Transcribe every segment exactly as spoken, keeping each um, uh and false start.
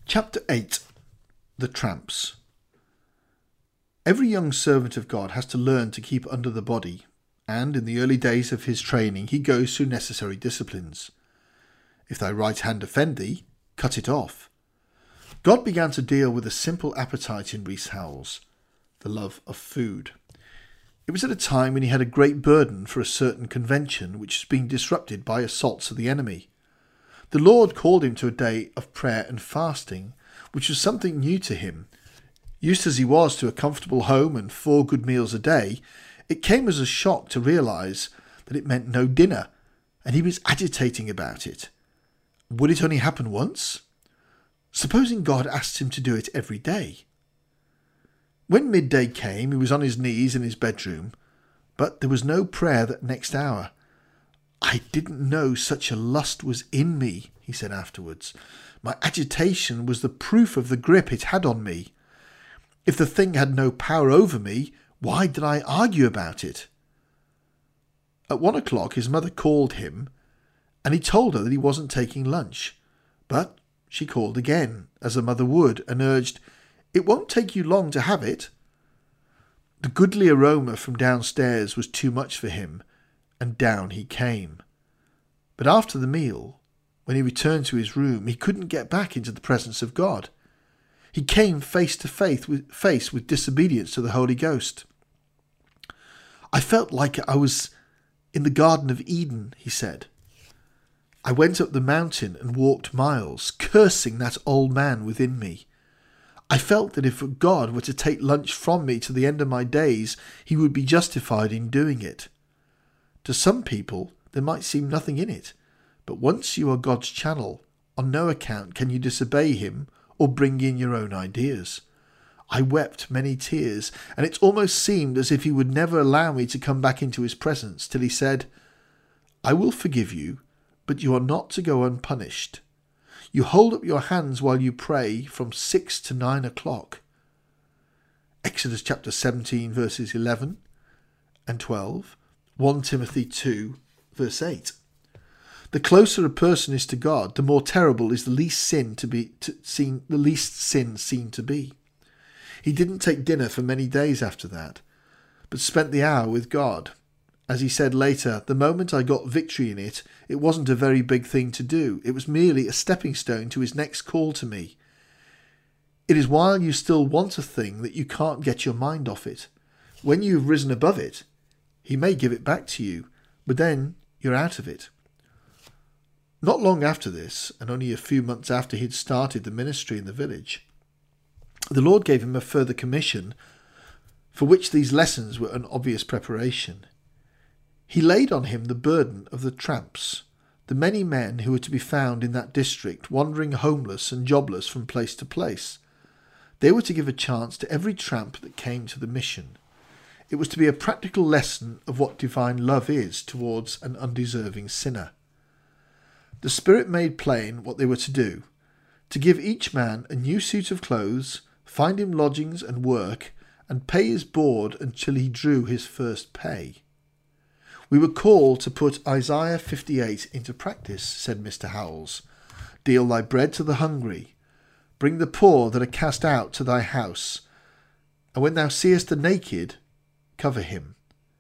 Chapter eight. The Tramps. Every young servant of God has to learn to keep under the body, and in the early days of his training he goes through necessary disciplines. If thy right hand offend thee, cut it off. God began to deal with a simple appetite in Rees Howells, the love of food. It was at a time when he had a great burden for a certain convention which was being disrupted by assaults of the enemy. The Lord called him to a day of prayer and fasting, which was something new to him. Used as he was to a comfortable home and four good meals a day, it came as a shock to realise that it meant no dinner, and he was agitating about it. Would it only happen once? Supposing God asked him to do it every day? When midday came, he was on his knees in his bedroom, but there was no prayer that next hour. I didn't know such a lust was in me, he said afterwards. My agitation was the proof of the grip it had on me. If the thing had no power over me, why did I argue about it? At one o'clock his mother called him, and he told her that he wasn't taking lunch. But she called again, as a mother would, and urged, "It won't take you long to have it." The goodly aroma from downstairs was too much for him, and down he came. But after the meal, when he returned to his room, he couldn't get back into the presence of God. He came face to face with, face with disobedience to the Holy Ghost. I felt like I was in the Garden of Eden, he said. I went up the mountain and walked miles, cursing that old man within me. I felt that if God were to take lunch from me to the end of my days, he would be justified in doing it. To some people, there might seem nothing in it, but once you are God's channel, on no account can you disobey him or bring in your own ideas. I wept many tears, and it almost seemed as if he would never allow me to come back into his presence till he said, "I will forgive you, but you are not to go unpunished. You hold up your hands while you pray from six to nine o'clock." Exodus chapter seventeen verses eleven and twelve, First Timothy two verse eight. The closer a person is to God, the more terrible is the least sin to be to, seen the least sin seen to be. He didn't take dinner for many days after that, but spent the hour with God. As he said later, the moment I got victory in it, it wasn't a very big thing to do. It was merely a stepping stone to his next call to me. It is while you still want a thing that you can't get your mind off it. When you've risen above it, he may give it back to you, but then you're out of it. Not long after this, and only a few months after he'd started the ministry in the village, the Lord gave him a further commission, for which these lessons were an obvious preparation. He laid on him the burden of the tramps, the many men who were to be found in that district, wandering homeless and jobless from place to place. They were to give a chance to every tramp that came to the mission. It was to be a practical lesson of what divine love is towards an undeserving sinner. The Spirit made plain what they were to do, to give each man a new suit of clothes, find him lodgings and work, and pay his board until he drew his first pay. We were called to put Isaiah fifty-eight into practice, said Mister Howells. Deal thy bread to the hungry. Bring the poor that are cast out to thy house. And when thou seest the naked, cover him.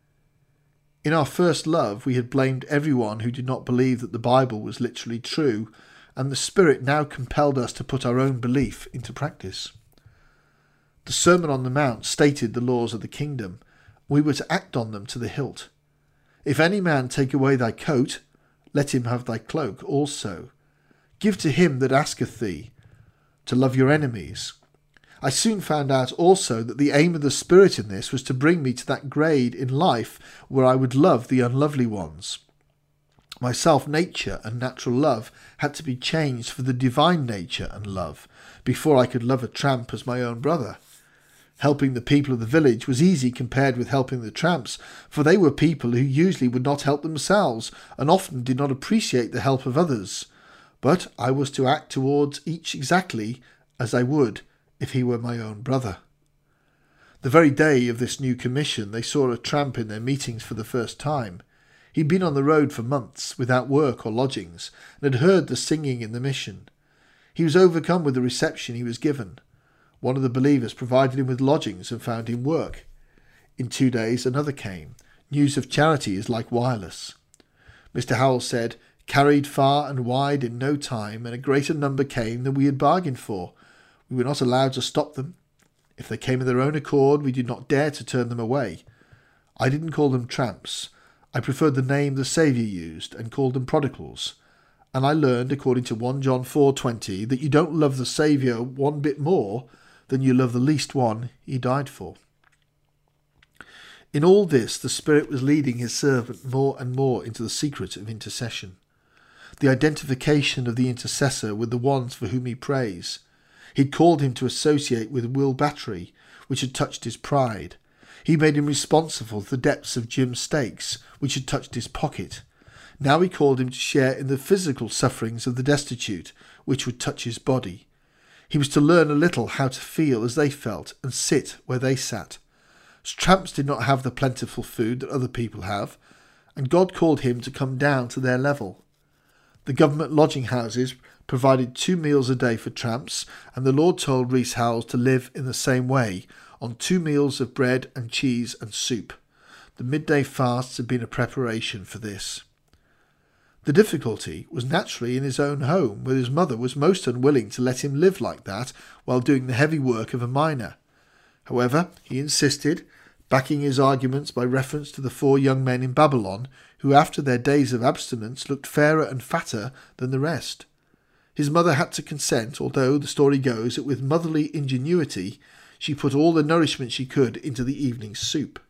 In our first love, we had blamed everyone who did not believe that the Bible was literally true, and the Spirit now compelled us to put our own belief into practice. The Sermon on the Mount stated the laws of the kingdom. We were to act on them to the hilt. If any man take away thy coat, let him have thy cloak also. Give to him that asketh thee, to love your enemies. I soon found out also that the aim of the Spirit in this was to bring me to that grade in life where I would love the unlovely ones. My self-nature and natural love had to be changed for the divine nature and love before I could love a tramp as my own brother. Helping the people of the village was easy compared with helping the tramps, for they were people who usually would not help themselves and often did not appreciate the help of others. But I was to act towards each exactly as I would if he were my own brother. The very day of this new commission, they saw a tramp in their meetings for the first time. He'd been on the road for months, without work or lodgings, and had heard the singing in the mission. He was overcome with the reception he was given. One of the believers provided him with lodgings and found him work. In two days another came. News of charity is like wireless. Mister Howells said, "Carried far and wide in no time, and a greater number came than we had bargained for. We were not allowed to stop them. If they came of their own accord, we did not dare to turn them away. I didn't call them tramps. I preferred the name the Saviour used and called them prodigals. And I learned, according to First John four twenty, that you don't love the Saviour one bit more than you love the least one he died for." In all this, the Spirit was leading his servant more and more into the secret of intercession, the identification of the intercessor with the ones for whom he prays. He'd called him to associate with Will Battery, which had touched his pride. He made him responsible for the depths of Jim's stakes, which had touched his pocket. Now he called him to share in the physical sufferings of the destitute, which would touch his body. He was to learn a little how to feel as they felt and sit where they sat. Tramps did not have the plentiful food that other people have, and God called him to come down to their level. The government lodging houses provided two meals a day for tramps, and the Lord told Rees Howells to live in the same way, on two meals of bread and cheese and soup. The midday fasts had been a preparation for this. The difficulty was naturally in his own home, where his mother was most unwilling to let him live like that while doing the heavy work of a miner. However, he insisted, backing his arguments by reference to the four young men in Babylon who after their days of abstinence looked fairer and fatter than the rest. His mother had to consent, although the story goes that with motherly ingenuity she put all the nourishment she could into the evening soup.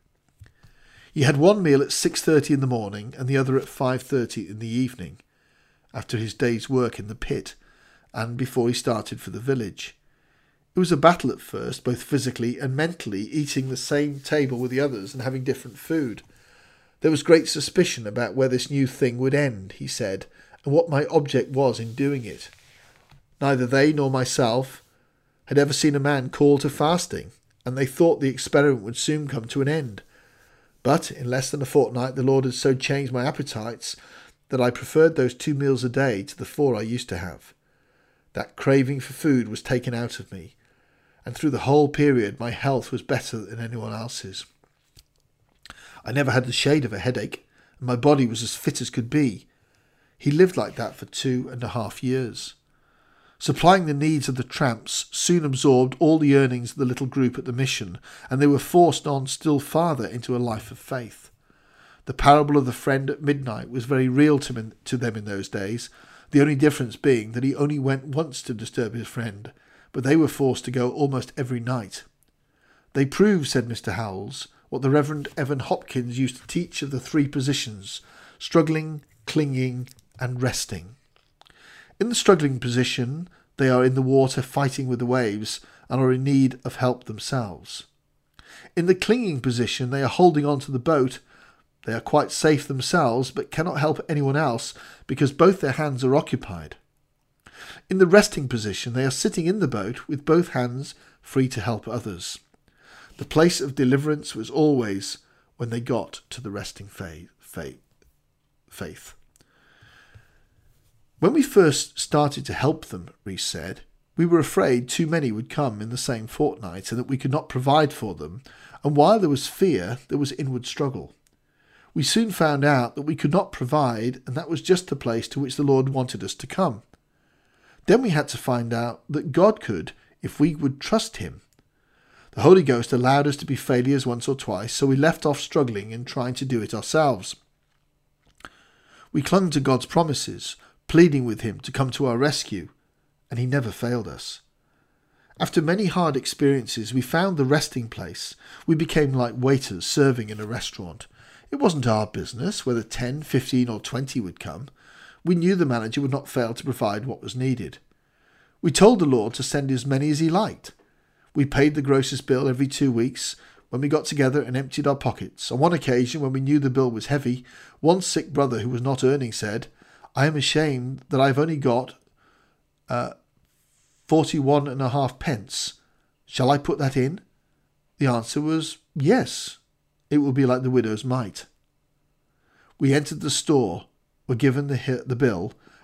He had one meal at six thirty in the morning and the other at five thirty in the evening, after his day's work in the pit and before he started for the village. It was a battle at first, both physically and mentally, eating the same table with the others and having different food. There was great suspicion about where this new thing would end, he said, and what my object was in doing it. Neither they nor myself had ever seen a man called to fasting, and they thought the experiment would soon come to an end. But in less than a fortnight the Lord had so changed my appetites that I preferred those two meals a day to the four I used to have. That craving for food was taken out of me, and through the whole period my health was better than anyone else's. I never had the shade of a headache, and my body was as fit as could be. He lived like that for two and a half years. Supplying the needs of the tramps soon absorbed all the earnings of the little group at the mission, and they were forced on still farther into a life of faith. The parable of the friend at midnight was very real to, me, to them in those days, the only difference being that he only went once to disturb his friend, but they were forced to go almost every night. They proved, said Mister Howells, what the Reverend Evan Hopkins used to teach of the three positions: struggling, clinging, and resting. In the struggling position, they are in the water fighting with the waves and are in need of help themselves. In the clinging position, they are holding on to the boat. They are quite safe themselves, but cannot help anyone else because both their hands are occupied. In the resting position, they are sitting in the boat with both hands free to help others. The place of deliverance was always when they got to the resting faith. When we first started to help them, Rees said, we were afraid too many would come in the same fortnight and that we could not provide for them, and while there was fear, there was inward struggle. We soon found out that we could not provide, and that was just the place to which the Lord wanted us to come. Then we had to find out that God could if we would trust him. The Holy Ghost allowed us to be failures once or twice, so we left off struggling and trying to do it ourselves. We clung to God's promises, pleading with him to come to our rescue, and he never failed us. After many hard experiences, we found the resting place. We became like waiters serving in a restaurant. It wasn't our business whether ten, fifteen or twenty would come. We knew the manager would not fail to provide what was needed. We told the Lord to send as many as he liked. We paid the grocer's bill every two weeks when we got together and emptied our pockets. On one occasion, when we knew the bill was heavy, one sick brother who was not earning said, "I am ashamed that I have only got uh, forty-one and a half pence. Shall I put that in?" The answer was yes. It will be like the widow's mite. We entered the store, were given the, the bill,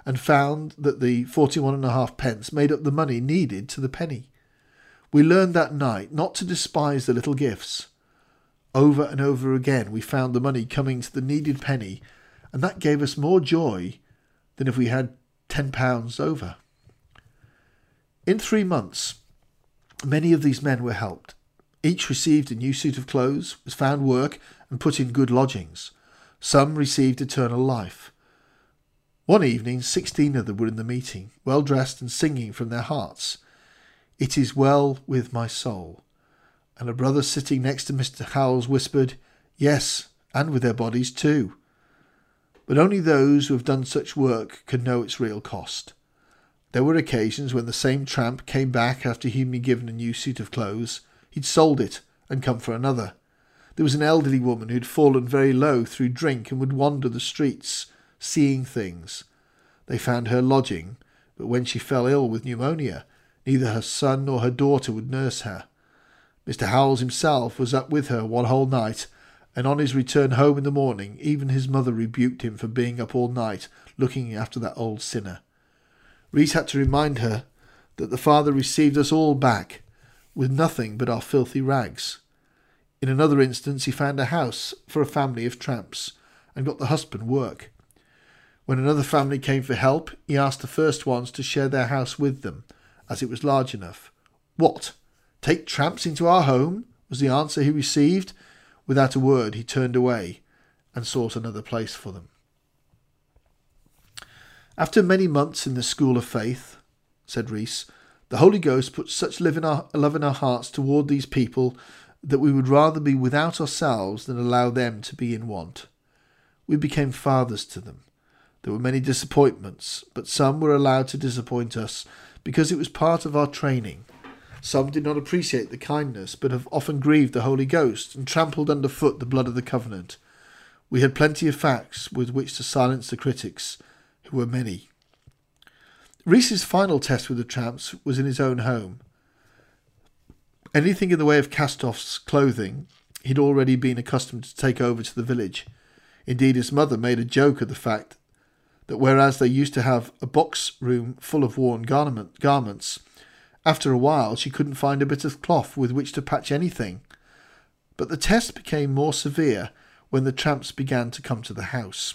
and found that the forty-one and a half pence made up the money needed to the penny. We learned that night not to despise the little gifts. Over and over again we found the money coming to the needed penny, and that gave us more joy than if we had ten pounds over. In three months, many of these men were helped. Each received a new suit of clothes, was found work, and put in good lodgings. Some received eternal life. One evening, sixteen of them were in the meeting, well dressed and singing from their hearts, "It is well with my soul." And a brother sitting next to Mister Howells whispered, "Yes, and with their bodies too." But only those who have done such work can know its real cost. There were occasions when the same tramp came back after he'd been given a new suit of clothes. He'd sold it and come for another. There was an elderly woman who'd fallen very low through drink and would wander the streets, seeing things. They found her lodging, but when she fell ill with pneumonia, neither her son nor her daughter would nurse her. Mister Howells himself was up with her one whole night, and on his return home in the morning, even his mother rebuked him for being up all night looking after that old sinner. Rees had to remind her that the Father received us all back, with nothing but our filthy rags. In another instance, he found a house for a family of tramps, and got the husband work. When another family came for help, he asked the first ones to share their house with them, as it was large enough. "What? Take tramps into our home?" was the answer he received. Without a word, he turned away and sought another place for them. "After many months in the school of faith," said Rees, "the Holy Ghost put such love in our, love in our hearts toward these people that we would rather be without ourselves than allow them to be in want. We became fathers to them. There were many disappointments, but some were allowed to disappoint us because it was part of our training. Some did not appreciate the kindness, but have often grieved the Holy Ghost and trampled underfoot the blood of the covenant. We had plenty of facts with which to silence the critics, who were many." Rees's final test with the tramps was in his own home. Anything in the way of cast-off clothing he'd already been accustomed to take over to the village. Indeed, his mother made a joke of the fact that whereas they used to have a box room full of worn garment, garments, after a while she couldn't find a bit of cloth with which to patch anything. But the test became more severe when the tramps began to come to the house.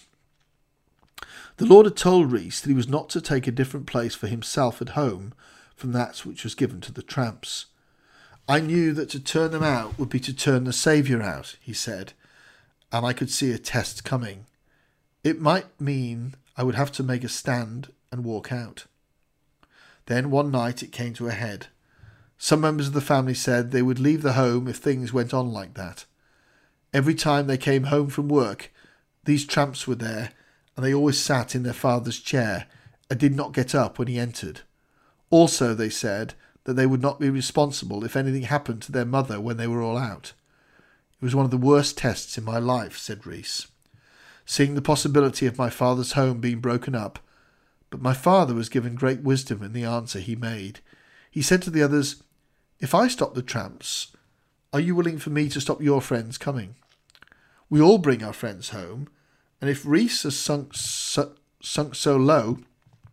The Lord had told Rees that he was not to take a different place for himself at home from that which was given to the tramps. "I knew that to turn them out would be to turn the Saviour out," he said, "and I could see a test coming. It might mean I would have to make a stand and walk out." Then one night it came to a head. Some members of the family said they would leave the home if things went on like that. Every time they came home from work, these tramps were there, and they always sat in their father's chair and did not get up when he entered. Also, they said that they would not be responsible if anything happened to their mother when they were all out. "It was one of the worst tests in my life," said Rees, "seeing the possibility of my father's home being broken up. But my father was given great wisdom in the answer he made. He said to the others, 'If I stop the tramps, are you willing for me to stop your friends coming? We all bring our friends home, and if Rees has sunk so, sunk so low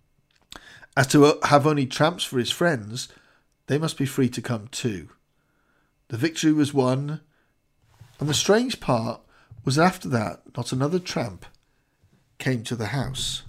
as to have only tramps for his friends, they must be free to come too.' The victory was won, and the strange part was that after that not another tramp came to the house."